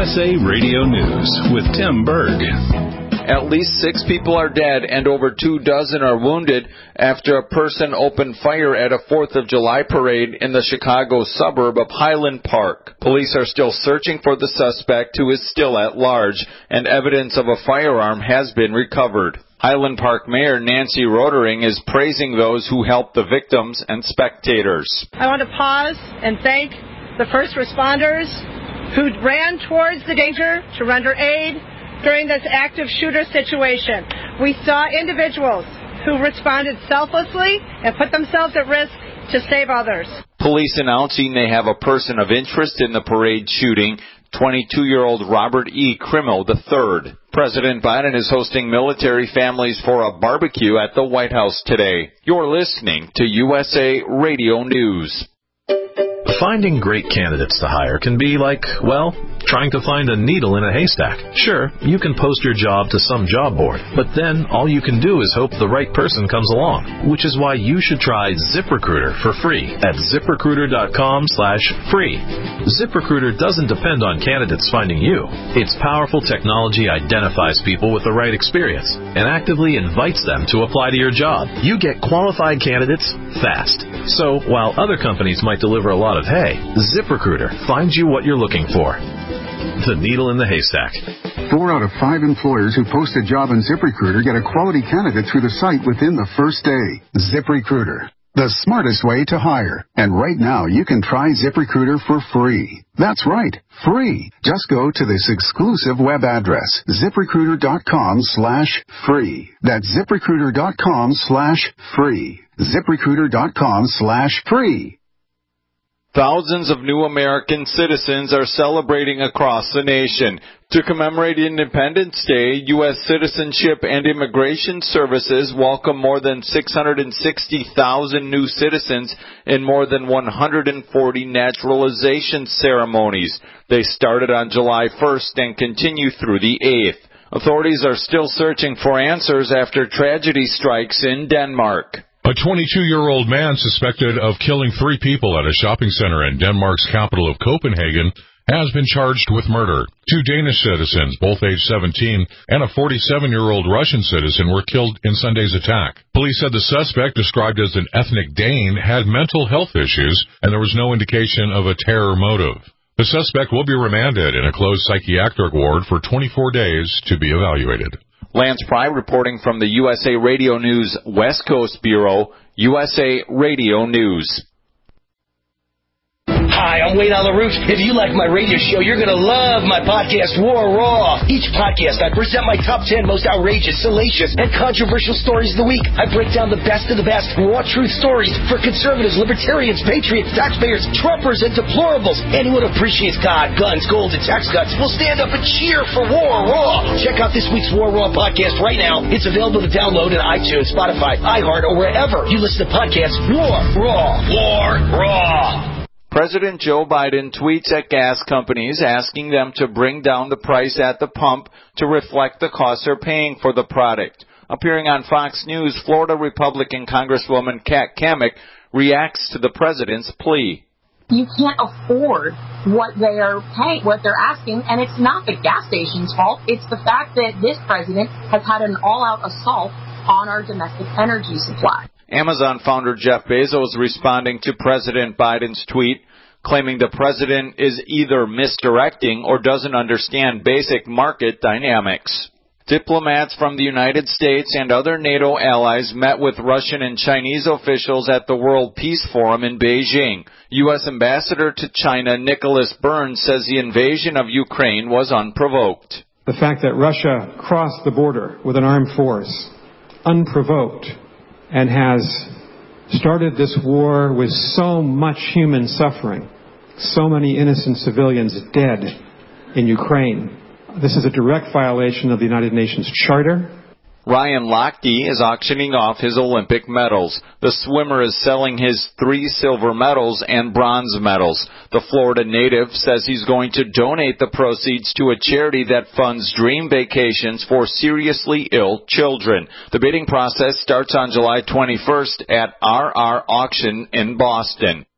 USA Radio News with Tim Berg. At least 6 people are dead and over 24 are wounded after a person opened fire at a 4th of July parade in the Chicago suburb of Highland Park. Police are still searching for the suspect, who is still at large, and evidence of a firearm has been recovered. Highland Park Mayor Nancy Rotering is praising those who helped the victims and spectators. I want to pause and thank the first responders who ran towards the danger to render aid during this active shooter situation. We saw individuals who responded selflessly and put themselves at risk to save others. Police announcing they have a person of interest in the parade shooting, 22-year-old Robert E. Krimmel III. President Biden is hosting military families for a barbecue at the White House today. You're listening to USA Radio News. Finding great candidates to hire can be like, well, trying to find a needle in a haystack. Sure, you can post your job to some job board, but then all you can do is hope the right person comes along, which is why you should try ZipRecruiter for free at ZipRecruiter.com/free. ZipRecruiter doesn't depend on candidates finding you. Its powerful technology identifies people with the right experience and actively invites them to apply to your job. You get qualified candidates fast. So, while other companies might deliver a lot of hay, ZipRecruiter finds you what you're looking for. The needle in the haystack. 4 out of 5 employers who post a job on ZipRecruiter get a quality candidate through the site within the first day. ZipRecruiter, the smartest way to hire. And right now, you can try ZipRecruiter for free. That's right, free. Just go to this exclusive web address, ZipRecruiter.com/free. That's ZipRecruiter.com/free. ZipRecruiter.com/free. Thousands of new American citizens are celebrating across the nation. To commemorate Independence Day, U.S. Citizenship and Immigration Services welcome more than 660,000 new citizens in more than 140 naturalization ceremonies. They started on July 1st and continue through the 8th. Authorities are still searching for answers after tragedy strikes in Denmark. A 22-year-old man suspected of killing 3 people at a shopping center in Denmark's capital of Copenhagen has been charged with murder. 2 Danish citizens, both age 17, and a 47-year-old Russian citizen were killed in Sunday's attack. Police said the suspect, described as an ethnic Dane, had mental health issues, and there was no indication of a terror motive. The suspect will be remanded in a closed psychiatric ward for 24 days to be evaluated. Lance Pry reporting from the USA Radio News West Coast Bureau, USA Radio News. Hi, I'm Wayne on the Roof. If you like my radio show, you're going to love my podcast, War Raw. Each podcast, I present my top 10 most outrageous, salacious, and controversial stories of the week. I break down the best of the best raw truth stories for conservatives, libertarians, patriots, taxpayers, Trumpers, and deplorables. Anyone who appreciates God, guns, gold, and tax cuts will stand up and cheer for War Raw. Check out this week's War Raw podcast right now. It's available to download in iTunes, Spotify, iHeart, or wherever you listen to podcasts. War Raw. War Raw. President Joe Biden tweets at gas companies asking them to bring down the price at the pump to reflect the costs they're paying for the product. Appearing on Fox News, Florida Republican Congresswoman Kat Cammack reacts to the president's plea. You can't afford what they are paying, what they're asking, and it's not the gas station's fault. It's the fact that this president has had an all-out assault on our domestic energy supply. Amazon founder Jeff Bezos responding to President Biden's tweet, claiming the president is either misdirecting or doesn't understand basic market dynamics. Diplomats from the United States and other NATO allies met with Russian and Chinese officials at the World Peace Forum in Beijing. U.S. Ambassador to China Nicholas Burns says the invasion of Ukraine was unprovoked. The fact that Russia crossed the border with an armed force, unprovoked, and has started this war with so much human suffering, so many innocent civilians dead in Ukraine. This is a direct violation of the United Nations Charter. Ryan Lochte is auctioning off his Olympic medals. The swimmer is selling his 3 silver medals and bronze medals. The Florida native says he's going to donate the proceeds to a charity that funds dream vacations for seriously ill children. The bidding process starts on July 21st at RR Auction in Boston.